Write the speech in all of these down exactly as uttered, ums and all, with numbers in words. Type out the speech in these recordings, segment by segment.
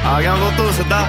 ਆ ਗਿਆ ਉਹ ਤੋਂ ਸਿੱਧਾ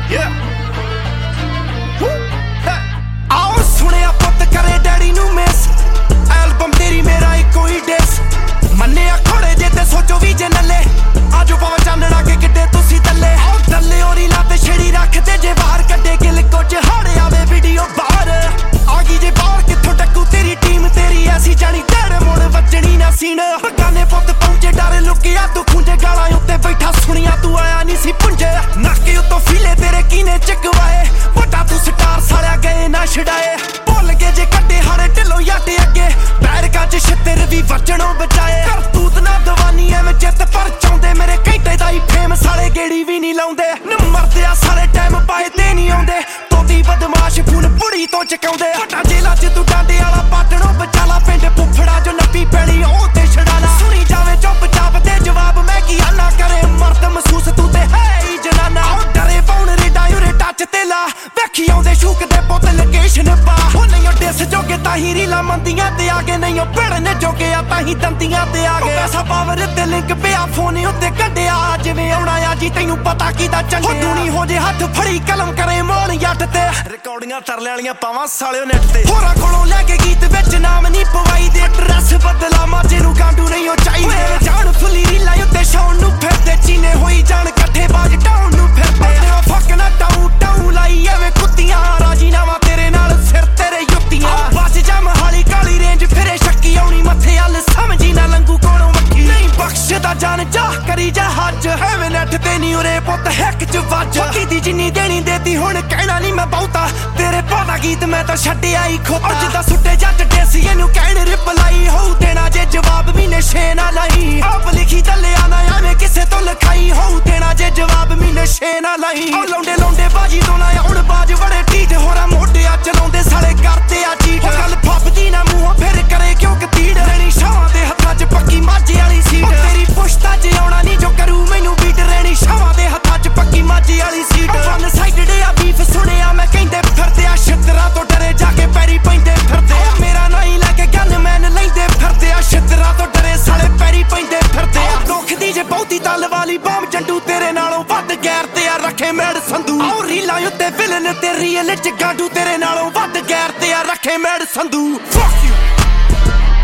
ਆਓ ਸੁਣਿਆ ਪੁੱਤ ਕਰੇ ਡੈਡੀ ਨੂੰ ਮਿਸ ਐਲਬਮ ਤੇਰੀ ਮੇਰਾ ਇੱਕੋ ਹੀ ਡਿਸ ਮੰਨਿਆ ਖੋੜੇ ਜੇ ਤੇ ਸੋਚੋ ਵੀ ਜੇ ਨੱਲੇ ਆਜੋ ਪਵਾ ਚਾਨਣਾ ਕੇ ਕਿੱਡੇ ਤੁਸੀਂ ਦੱਲੇ ਆਓ ਦੱਲੇ ਔਰੀ ਲਾ ਤੇ ਛੇੜੀ ਰੱਖਦੇ ਜੇ ਬਾਹਰ ਕੱਢੇ ਗਿਲ ਕੁਝ ਹਾੜੇ ਆਵੇ ਵੀਡੀਓ ਬਾਹਰ ਆ ਗਈ ਜੇ ਬਾਹਰ ਕਿੱਥੋਂ ਟੱਕੂ ਤੇਰੀ ਟੀਮ ਤੇਰੀ ਐਸੀ ਜਾਣੀ ਡੜ ਮੋੜ ਵੱਜਣੀ ਨਾ ਸੀਨ ਬਗਾਨੇ ਪੁੱਤ ਪਹੁੰਚੇ ਡਰ ਲੁਕਿਆ ਤੂੰ ਖੁੰਝੇ ਗਾਲਾਂ ਉੱਤੇ ਬੈਠਾ ਸੁਣੀਆਂ ਤੂੰ ਆਇਆ ਨਹੀਂ ਸੀ ਪੁੰਜੇ ਨਾਕੇ ਉੱਤੋਂ ਫੀਲੇ ਤੇਰੇ ਕੀਨੇ ਚਕਵਾਏ ਵੱਡਾ ਤੂੰ ਸਟਾਰ ਸਾਲਿਆ ਗਏ ਨਾ ਛਡਾਏ ਭੁੱਲ ਗਏ ਜੇ ਕੱਢੇ ਹਾੜੇ ਢਿੱਲੋਂ ਯੱਟ ਅੱਗੇ ਬੈਰਕਾਂ ਚ ਛਿੱਤਰ ਵੀ ਵੱਜਣੋਂ ਬਚਾਏ ਕਰਤੂਤ ਨਾ ਦਵਾਨੀ ਐਵੇਂ ਜਿੱਤ ਪਰ ਚਾਹੁੰਦੇ ਮੇਰੇ ਘੰਟੇ ਦਾ ਹੀ ਫੇਮ ਸਾਲੇ ਗੇੜੀ ਵੀ ਨਹੀਂ ਲਾਉਂਦੇ ਨ ਮਰਦੇ ਆ ਸਾਲੇ ਟਾਈਮ ਪਾਏ ਤੇ ਨਹੀਂ ਆਉਂਦੇ ਤੋਤੀ ਬਦਮਾਸ਼ ਫੁੱਲ ਪੁੜੀ ਤੋਂ ਚਕਾਉਂਦੇ ਵੱਡਾ ਜੇਲਾ ਚ ਤੂੰ ਡਾਂਡੇ ਵਾਲਾ ਪਾਟਣੋਂ ਬਚਾਲਾ ਪਿੰਡ ਫੁੱਫੜਾ ਜੋ ਨੱਪੀ ਪੈਣੀ ਉਹ ਤੇ ਛੜਾਲਾ ਸੁਣੀ ਜਾਵੇ ਚੁੱਪ ਚਾਪ ਤੇ ਜਵਾਬ ਮੈਂ ਕੀ ਆਨਾ ਕਰੇ ਮਰਦ ਮਹਿਸੂਸ ਤੂੰ ਤੇ ਹੈ ਹੀ ਜਨਾਨਾ ਉਹ ਡਰੇ ਪਾਉਣ ਰੇਡਾ ਉਰੇ ਟੱਚ ਤੇ ਲਾ ਵੇਖੀ ਆਉਂਦੇ ਸ਼ੂਕ ਦੇ ਪੁੱਤ ਲੋਕੇਸ਼ਨ ਪਾ ਉਹ ਨਹੀਂ ਡਿਸ ਜੋਗੇ ਤਾਂ ਹੀ ਰੀਲਾ ਮੰਦੀਆਂ ਤੇ ਆ ਗਏ ਨਹੀਂ ਉਹ ਭਿੜਨੇ ਜੋਗੇ ਆ ਤਾਂ ਹੀ ਦੰਦੀਆਂ ਤੇ ਆ ਗਏ ਪੈਸਾ ਪਾਵਰ ਤੇ ਲਿੰਕ ਪਿਆ ਫੋਨ ਉੱਤੇ ਕੱਢਿਆ ਜਿਵੇਂ ਆਉਣਾ ਆ ਜੀ ਤੈਨੂੰ ਪਤਾ ਕੀਦਾ ਚੰਗਿਆ ਹੋ ਦੂਣੀ ਹੋ ਜੇ ਹੱਥ ਫੜੀ ਕਲਮ ਕਰੇ ਮੋਣ ਜੱਟ ਤੇ ਰਿਕਾਰਡਿੰਗਾਂ ਤਰਲੇ ਵਾਲੀਆਂ ਪਾਵਾਂ ਸਾਲਿਓ ਨੈਟ ਤੇ ਹੋਰਾਂ ਕੋਲੋਂ ਲੈ ਕੇ ਗੀਤ ਵਿੱਚ ਨਾਮ ਨਹੀਂ ਪਵਾਈ ਦੇ ਡਰੈਸ ਬਦਲਾ ਮਾਝੇ ਨੂੰ ਗਾਂਡੂ ਨਹੀਂ ਉਹ ਚਾਹੀਦੇ ਜਾਣ ਫੁੱਲੀ ਰੀਲਾ ਉੱਤੇ ਸ਼ੌਣ ਨੂੰ ਫਿਰਦੇ ਚੀਨੇ ਹੋਈ ਜਾਣ ਇਕੱਠੇ ਬਾਜ ਟਾਉਣ ਨੂੰ ਫਿਰਦੇ ਉਹ ਫੱਕ ਨਾ ਟਾਉ ਟਾਉ ਲਾਈ ਐਵੇਂ ਕੁੱਤੀਆਂ ਰਾਜੀਨਾਮਾ ਤੇਰੇ ਨਾਲ ਸਿਰ ਤੇਰੇ ਯੁੱਤੀਆਂ ਬਸ ਜਾ ਮਹਾਲੀ ਕਾਲੀ ਰੇਂਜ ਫਿਰੇ ਸ਼ੱਕੀ ਆਉਣੀ ਮੱਥੇ ਹੱਲ ਸਮਝੀ ਨਾ ਲੰਗੂ ਕੋਲੋਂ ਮੱਖੀ ਨਹੀਂ ਬਖਸ਼ਦਾ ਜਾਨ ਜਾ ਕਰੀ ਜਾ ਹੱਜ ਐਵੇਂ ਨੱਠ ਤੇ ਨਹੀਂ ਉਰੇ ਪੁੱਤ ਹਿੱਕ ਚ ਵੱਜ ਦੀ ਜਿੰਨੀ ਦੇਣੀ ਦੇਤੀ ਹੁਣ ਕਹਿਣਾ ਨਹੀਂ ਮੈਂ ਬਹੁਤਾ ਤੇਰੇ ਪਾਦਾ ਗੀਤ ਮੈਂ ਤਾਂ ਛੱਡਿਆ ਹੀ ਖੋਤਾ ਜਿੱਦਾਂ ਸੁੱਟੇ ਜੱਟ ਡੇਸੀ ਇਹਨੂੰ ਕਹਿਣ ਰਿਪਲਾਈ ਹੋਊ ਦੇਣਾ ਜੇ ਜਵਾਬ ਵੀ ਨਸ਼ੇ ਨਾ ਲਾਈ ਆਪ ਲਿਖੀ ਚੱਲਿਆ ਨਾ ਐਵੇਂ ਕਿਸੇ ਤੋਂ ਲਿਖਾਈ ਹੋਊ ਦੇਣਾ ਜੇ ਜਵਾਬ ਵੀ ਨਸ਼ੇ ਨਾ ਲਾਈ ਉਹ ਲੌਂਡੇ ਲੌਂਡੇ ਬਾਜੀ ਤੋਂ ਨਾ ਹੁਣ ਬਾਜ ਬੜੇ ਢੀਠ ਹੋਰਾਂ ਮੋਢਿਆਂ ਚਲਾਉਂਦੇ ਸਾਲੇ ਕਰਦੇ ਆ ਚੀਟ ਗੱਲ ਫੱਪਦੀ ਨਾ ਮੂੰਹੋਂ ਫਿਰ ਕਰੇ ਕਿਉਂ ਕਤੀੜ ਰਹਿਣੀ ਸ਼ਾਵਾਂ ਦੇ ਹੱਥਾਂ 'ਚ ਪੱਕੀ ਮਾਝੇ ਵਾਲੀ ਸੀਟ ਤੇਰੀ ਪੁਸ਼ਤਾ 'ਚ ਆਉਣਾ ਨਹੀਂ ਜੋ ਕਰੂ ਮੈਨੂੰ ਬੀਟ ਰਹਿਣੀ ਸ਼ਾਵਾਂ ਦੇ ਹੱਥਾਂ 'ਚ ਪੱਕੀ ਮਾਝੇ ਵਾਲੀ ਸੀਟ ਵਨ ਸਾਈਡਡ ਆ ਬੀਫ ਸੁਣਿਆ ਮੈਂ ਕਹਿੰਦੇ ਫਿਰਦੇ ਆ ਛਿੱਤਰਾਂ ਤੋਂ ਡਰੇ ਜਾ ਕੇ ਪੈਰੀ ਪੈਂਦੇ ਫਿਰਦੇ ਆ ਮੇਰਾ ਨਾਂ ਹੀ ਲੈ ਕੇ ਗਨ ਮੈਨ ਲੈਂਦੇ ਫਿਰਦੇ ਆ ਛਿੱਤਰਾਂ ਤੋਂ ਡਰੇ ਸਾਲੇ ਪੈਰੀ ਪੈਂਦੇ ਫਿਰਦੇ ਆ ਦੁੱਖ ਦੀ ਜੇ ਬਹੁਤੀ ਤਲ ਵਾਲੀ ਬੰਬ ਜੰਡੂ ਤੇਰੇ ਨਾਲੋਂ ਵੱਧ ਗੈਰ ਤੇ ਆ ਰੱਖੇ ਮੇੜ ਸੰਧੂ ਆਉ ਰੀਲਾਂ ਉੱਤੇ ਵਿਲਨ ਤੇ ਰੀਅਲ ਚ ਗਾਂਡੂ ਤੇਰੇ ਨਾਲੋਂ ਵੱਧ ਗੈਰ ਤੇ ਆ ਰੱਖੇ ਮੇੜ ਸੰਧੂ Fuck you